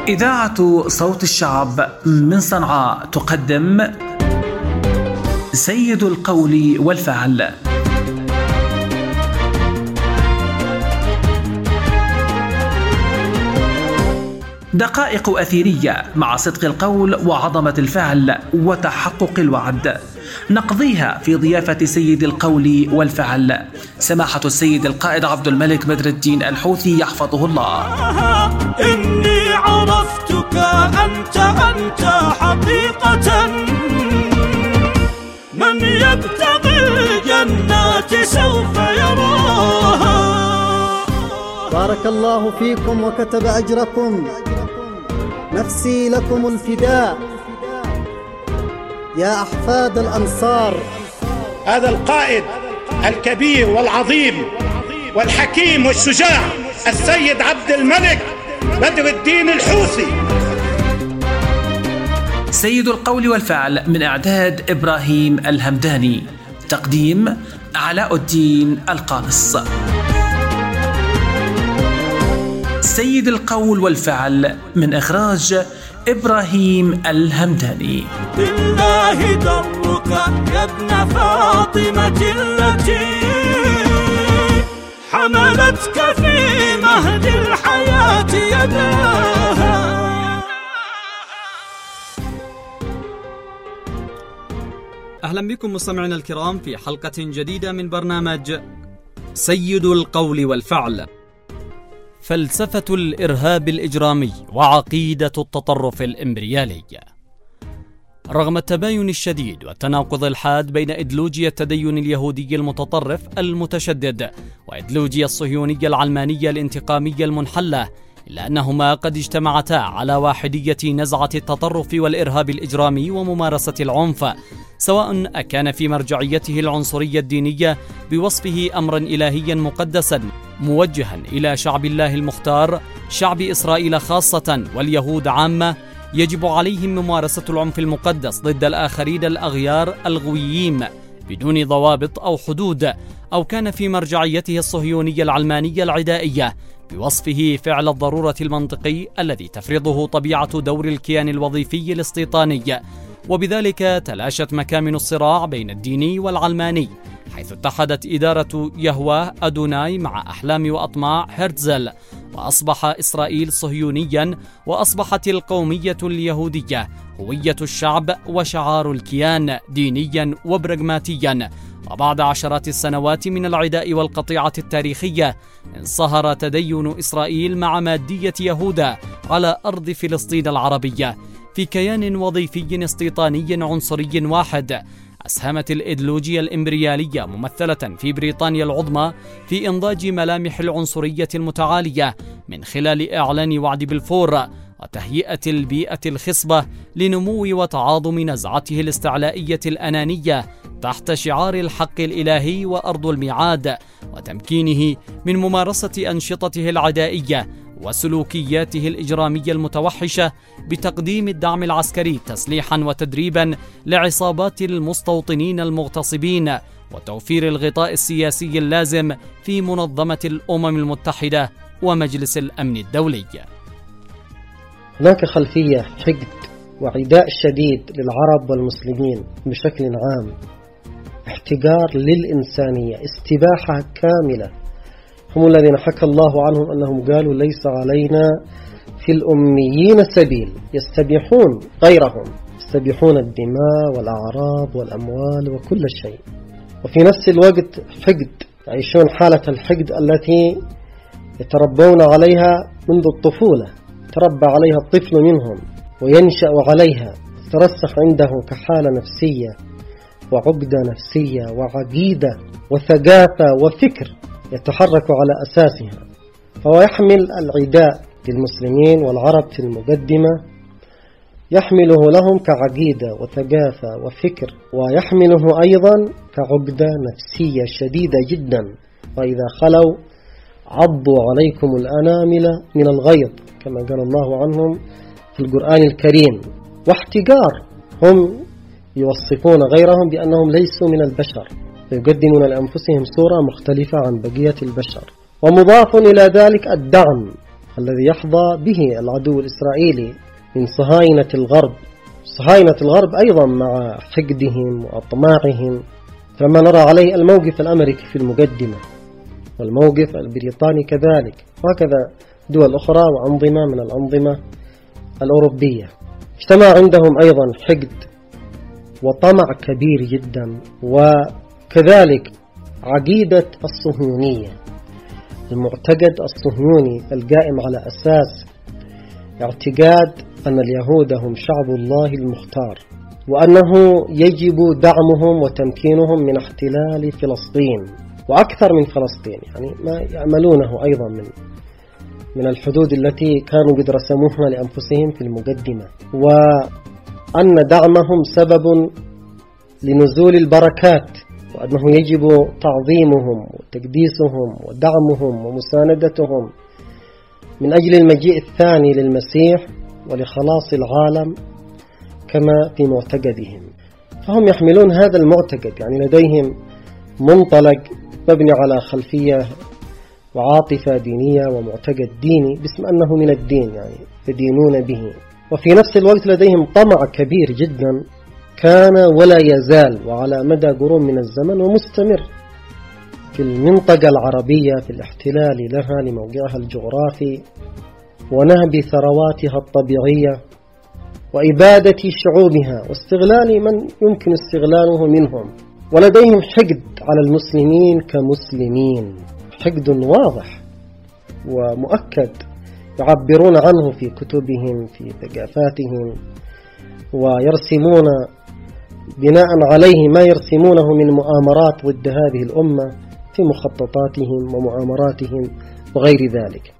إذاعة صوت الشعب من صنعاء تقدم سيد القول والفعل. دقائق أثيرية مع صدق القول وعظمة الفعل وتحقق الوعد، نقضيها في ضيافة سيد القول والفعل سماحة السيد القائد عبد الملك بدر الدين الحوثي يحفظه الله. إني عرفتك أنت حقيقة، من يبتغي الجنات سوف يراها. بارك الله فيكم وكتب أجركم، نفسي لكم الفداء يا أحفاد الأنصار. هذا القائد الكبير والعظيم والحكيم والشجاع السيد عبد الملك بدر الدين الحوثي. سيد القول والفعل من إعداد إبراهيم الهمداني، تقديم علاء الدين القانص. سيد القول والفعل من إخراج إبراهيم الهمداني. بالله درك يا ابن فاطمة التي حملتك في مهد الحياة يداها. أهلا بكم مستمعينا الكرام في حلقة جديدة من برنامج سيد القول والفعل. فلسفة الإرهاب الإجرامي وعقيدة التطرف الإمبريالي. رغم التباين الشديد والتناقض الحاد بين إيديولوجيا التدين اليهودي المتطرف المتشدد وإيديولوجيا الصهيونية العلمانية الانتقامية المنحلة، إلا أنهما قد اجتمعتا على واحدية نزعة التطرف والإرهاب الإجرامي وممارسة العنف، سواء أكان في مرجعيته العنصرية الدينية بوصفه أمرا إلهيا مقدسا موجها إلى شعب الله المختار، شعب إسرائيل خاصة واليهود عامة، يجب عليهم ممارسة العنف المقدس ضد الآخرين الأغيار الغويين بدون ضوابط أو حدود، أو كان في مرجعيته الصهيونية العلمانية العدائية بوصفه فعل الضرورة المنطقي الذي تفرضه طبيعة دور الكيان الوظيفي الاستيطاني. وبذلك تلاشت مكامن الصراع بين الديني والعلماني، حيث اتحدت إدارة يهوه أدوناي مع أحلام وأطماع هرتزل، وأصبح إسرائيل صهيونيا، وأصبحت القومية اليهودية هوية الشعب وشعار الكيان دينيا وبراغماتيا. وبعد عشرات السنوات من العداء والقطيعة التاريخية، انصهر تدين إسرائيل مع مادية يهوذا على أرض فلسطين العربية في كيان وظيفي استيطاني عنصري واحد. أسهمت الإيديولوجيا الإمبريالية ممثلة في بريطانيا العظمى في إنضاج ملامح العنصرية المتعالية من خلال إعلان وعد بلفور وتهيئة البيئة الخصبة لنمو وتعاظم نزعته الاستعلائية الأنانية تحت شعار الحق الإلهي وأرض الميعاد، وتمكينه من ممارسة أنشطته العدائية وسلوكياته الإجرامية المتوحشة بتقديم الدعم العسكري تسليحا وتدريبا لعصابات المستوطنين المغتصبين، وتوفير الغطاء السياسي اللازم في منظمة الأمم المتحدة ومجلس الأمن الدولي. هناك خلفية حقد وعداء شديد للعرب والمسلمين بشكل عام، احتقار للإنسانية، استباحة كاملة. هم الذين حكى الله عنهم أنهم قالوا ليس علينا في الأميين سبيل، يستبيحون غيرهم، يستبيحون الدماء والأعراض والأموال وكل شيء. وفي نفس الوقت حقد، يعيشون حالة الحقد التي يتربون عليها منذ الطفولة، تربى عليها الطفل منهم وينشأ عليها، ترسخ عنده كحالة نفسية وعقدة نفسية وعقيدة وثقافة وفكر يتحرك على أساسها. فهو يحمل العداء للمسلمين والعرب في المقدمة، يحمله لهم كعقيدة وثقافة وفكر، ويحمله أيضا كعقدة نفسية شديدة جدا. وإذا خلوا عضوا عليكم الأنامل من الغيظ كما قال الله عنهم في القرآن الكريم. واحتقار، هم يوصفون غيرهم بأنهم ليسوا من البشر، ويقدمون لأنفسهم صورة مختلفة عن بقية البشر. ومضاف إلى ذلك الدعم، الذي يحظى به العدو الإسرائيلي من صهاينة الغرب. صهاينة الغرب أيضا مع حقدهم وأطماعهم، كما نرى عليه الموقف الأمريكي في المقدمة والموقف البريطاني كذلك، وهكذا دول أخرى وأنظمة من الأنظمة الأوروبية. اجتمع عندهم أيضا حقد وطمع كبير جدا، وكذلك عقيدة الصهيونية، المعتقد الصهيوني القائم على أساس اعتقاد أن اليهود هم شعب الله المختار، وأنه يجب دعمهم وتمكينهم من احتلال فلسطين وأكثر من فلسطين، يعني ما يعملونه أيضا من الحدود التي كانوا قد رسموها لأنفسهم في المقدمة، وأن دعمهم سبب لنزول البركات، وأنه يجب تعظيمهم وتقديسهم ودعمهم ومساندتهم من أجل المجيء الثاني للمسيح ولخلاص العالم كما في معتقدهم. فهم يحملون هذا المعتقد، يعني لديهم منطلق مبني على خلفية وعاطفة دينية ومعتقد ديني باسم أنه من الدين، يعني يدينون به، وفي نفس الوقت لديهم طمع كبير جدا كان ولا يزال وعلى مدى قرون من الزمن ومستمر في المنطقة العربية في الاحتلال لها لموقعها الجغرافي ونهب ثرواتها الطبيعية وإبادة شعوبها واستغلال من يمكن استغلاله منهم. ولديهم حقد على المسلمين كمسلمين، حقد واضح ومؤكد يعبرون عنه في كتبهم في ثقافاتهم، ويرسمون بناء عليه ما يرسمونه من مؤامرات ضد هذه الأمة في مخططاتهم ومؤامراتهم وغير ذلك.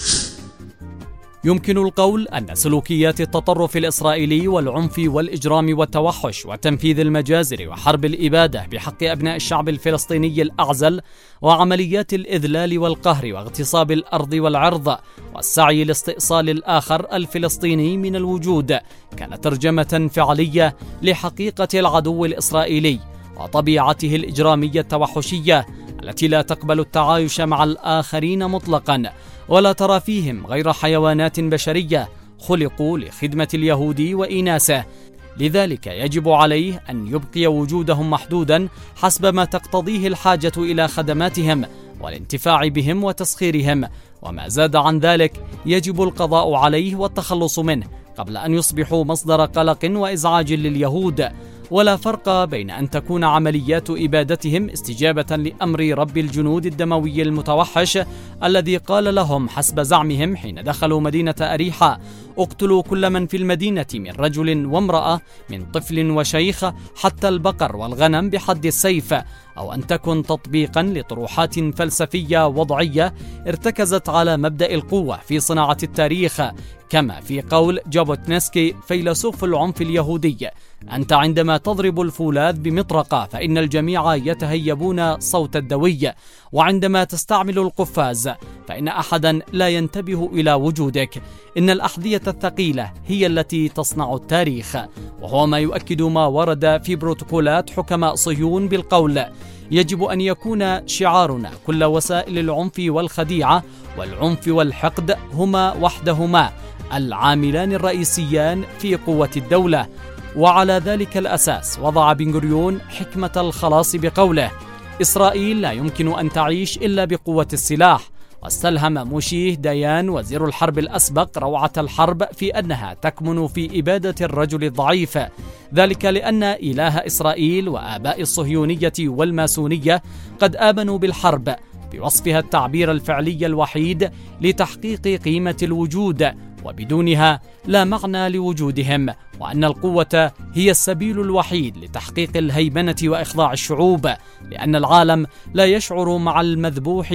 يمكن القول أن سلوكيات التطرف الإسرائيلي والعنف والإجرام والتوحش وتنفيذ المجازر وحرب الإبادة بحق أبناء الشعب الفلسطيني الأعزل وعمليات الإذلال والقهر واغتصاب الأرض والعرض والسعي لاستئصال الآخر الفلسطيني من الوجود كانت ترجمة فعلية لحقيقة العدو الإسرائيلي وطبيعته الإجرامية التوحشية التي لا تقبل التعايش مع الآخرين مطلقا، ولا ترى فيهم غير حيوانات بشرية خلقوا لخدمة اليهود وإناسه. لذلك يجب عليه أن يبقي وجودهم محدودا حسب ما تقتضيه الحاجة إلى خدماتهم والانتفاع بهم وتسخيرهم، وما زاد عن ذلك يجب القضاء عليه والتخلص منه قبل أن يصبحوا مصدر قلق وإزعاج لليهود. ولا فرق بين أن تكون عمليات إبادتهم استجابة لأمر رب الجنود الدموي المتوحش الذي قال لهم حسب زعمهم حين دخلوا مدينة أريحة: اقتلوا كل من في المدينة من رجل وامرأة من طفل وشيخ حتى البقر والغنم بحد السيف، أو أن تكن تطبيقا لطروحات فلسفية وضعية ارتكزت على مبدأ القوة في صناعة التاريخ، كما في قول جابوتنسكي فيلسوف العنف اليهودي: أنت عندما تضرب الفولاذ بمطرقة فإن الجميع يتهيبون صوت الدوي، وعندما تستعمل القفاز فإن أحدا لا ينتبه إلى وجودك. إن الأحذية الثقيلة هي التي تصنع التاريخ، وهو ما يؤكد ما ورد في بروتوكولات حكماء صهيون بالقول: يجب أن يكون شعارنا كل وسائل العنف والخديعة والعنف والحقد هما وحدهما العاملان الرئيسيان في قوة الدولة. وعلى ذلك الأساس وضع بن غوريون حكمة الخلاص بقوله: إسرائيل لا يمكن أن تعيش إلا بقوة السلاح. واستلهم موشيه ديان وزير الحرب الأسبق روعة الحرب في أنها تكمن في إبادة الرجل الضعيف، ذلك لأن إله إسرائيل وآباء الصهيونية والماسونية قد آمنوا بالحرب بوصفها التعبير الفعلي الوحيد لتحقيق قيمة الوجود، وبدونها لا معنى لوجودهم، وأن القوة هي السبيل الوحيد لتحقيق الهيمنة وإخضاع الشعوب، لأن العالم لا يشعر مع المذبوح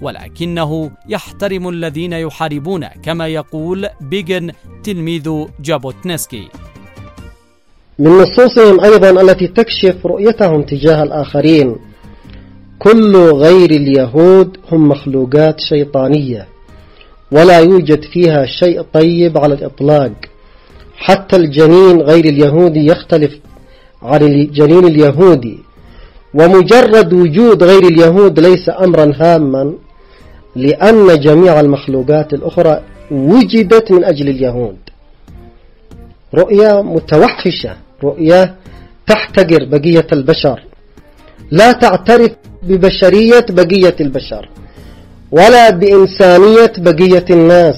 ولكنه يحترم الذين يحاربون، كما يقول بيغن تلميذ جابوتنسكي. من نصوصهم أيضا التي تكشف رؤيتهم تجاه الآخرين: كل غير اليهود هم مخلوقات شيطانية ولا يوجد فيها شيء طيب على الإطلاق، حتى الجنين غير اليهودي يختلف عن الجنين اليهودي، ومجرد وجود غير اليهود ليس أمرا هاما، لأن جميع المخلوقات الأخرى وجدت من أجل اليهود، رؤية متوحشة، رؤية تحتقر بقية البشر، لا تعترف ببشرية بقية البشر ولا بإنسانية بقية الناس.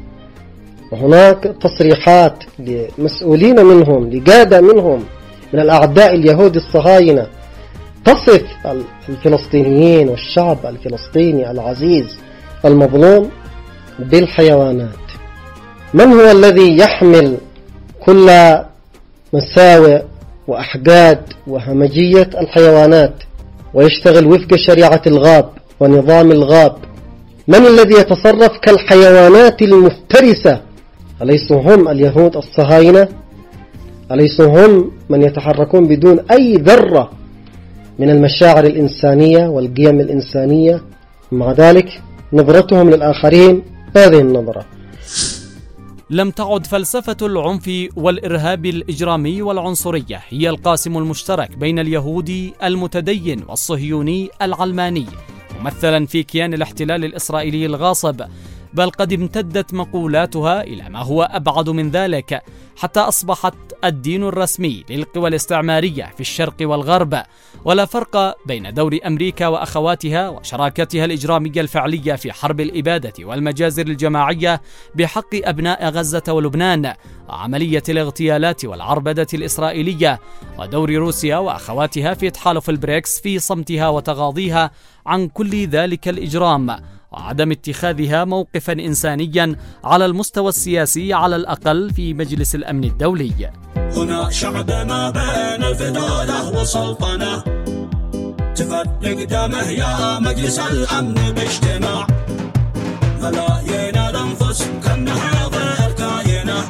وهناك تصريحات لمسؤولين منهم، لقادة منهم من الأعداء اليهود الصهاينة، تصف الفلسطينيين والشعب الفلسطيني العزيز المظلوم بالحيوانات. من هو الذي يحمل كل مساوئ وأحقاد وهمجية الحيوانات ويشتغل وفق شريعة الغاب ونظام الغاب؟ من الذي يتصرف كالحيوانات المفترسة؟ أليسوا هم اليهود الصهاينة؟ أليسوا هم من يتحركون بدون أي ذرة من المشاعر الإنسانية والقيم الإنسانية؟ مع ذلك نظرتهم للآخرين هذه النظرة. لم تعد فلسفة العنف والإرهاب الإجرامي والعنصرية هي القاسم المشترك بين اليهودي المتدين والصهيوني العلماني ممثلا في كيان الاحتلال الإسرائيلي الغاصب، بل قد امتدت مقولاتها إلى ما هو أبعد من ذلك، حتى أصبحت الدين الرسمي للقوى الاستعمارية في الشرق والغرب. ولا فرق بين دور أمريكا وأخواتها وشراكتها الإجرامية الفعلية في حرب الإبادة والمجازر الجماعية بحق أبناء غزة ولبنان، وعملية الاغتيالات والعربدة الإسرائيلية، ودور روسيا وأخواتها في تحالف البريكس في صمتها وتغاضيها عن كل ذلك الإجرام، وعدم اتخاذها موقفا إنسانيا على المستوى السياسي على الأقل في مجلس الأمن الدولي. هنا شعب ما بين الفدولة والسلطنة، تفرق دمه يا مجلس الأمن باجتماع، ملايين الأنفس كأنها غير كاينة،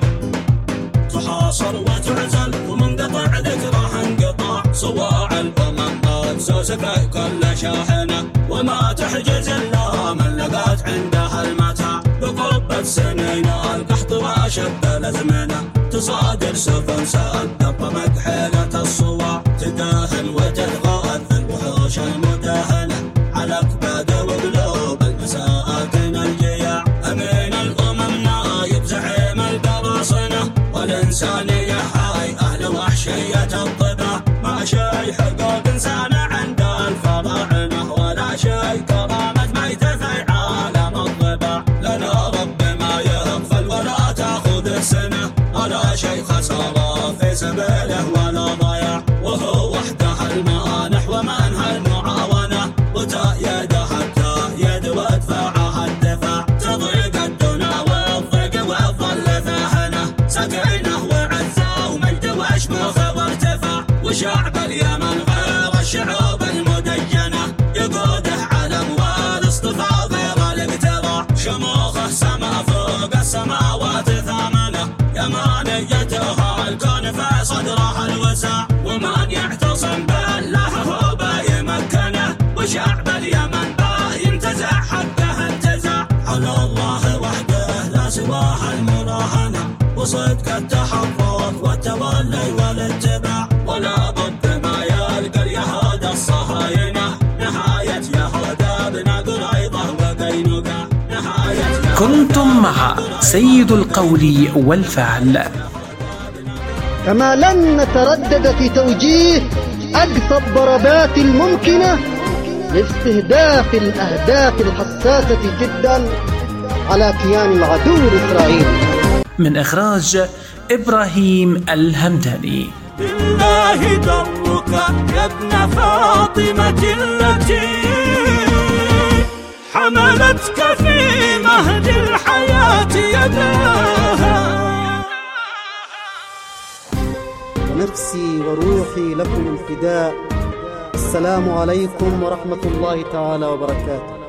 تحاصر وتعزل ومنقطع ذكرها انقطاع، صواع الأمم مبسوس في كل شاحنة، وما تحجز إلا من لقات عندها المتاع، بقرب سنين القحط وأشد الأزمنة، تصادر سفن سأدب مكحلة الصواع، تداهن وتتغاث الوحوش المداهنة على أكباد وقلوب المساكن الجياع، أمين الأمم نايب زعيم القراصنة، والإنسانية هاي أهل وحشية الطبع، ما شي حقوق إنسان عند الفراعنة، ولا شي كرامة ميتة في عالم الضبع، لنا رب ما يغفل ولا تأخذ سنة، ولا شي خسارة في سبيله ولا ضياع، وهو وحده المانح ومنها المعاونة، وتأييده حتى يد وادفعها الدفاع، تضيق الدنا والضيق والظل فاهنة، سكينة وعزة ومجد وشموخ وارتفاع، وشعب اليمن غير الشعوب المدينة، يقوده علم والاصطفاء غير الاقتراع، شموخه سما فوق السماوات ثامنة، يمانيتها الكون في صدرها الوسع، ومن يعتصم بالله هو بايمكنه، وشعب اليمن باينتزع حقه انتزع، على الله وحده لا سواه المراهنة، وصدق التحرك والتولي والاتباع، ولا بد ما يلقى اليهود الصهاينة، نهاية يهودا بن قريظة وقينقاع، نهاية. كنتم مع سيد القول والفعل. كما لن نتردد في توجيه أقصى الضربات الممكنة لاستهداف الأهداف الحساسة جدا على كيان العدو الإسرائيلي. من إخراج إبراهيم الهمداني. بالله درك يا ابن فاطمة التي حملتك في مهد الحياة يداها، ونفسي وروحي لكم الفداء. السلام عليكم ورحمة الله تعالى وبركاته.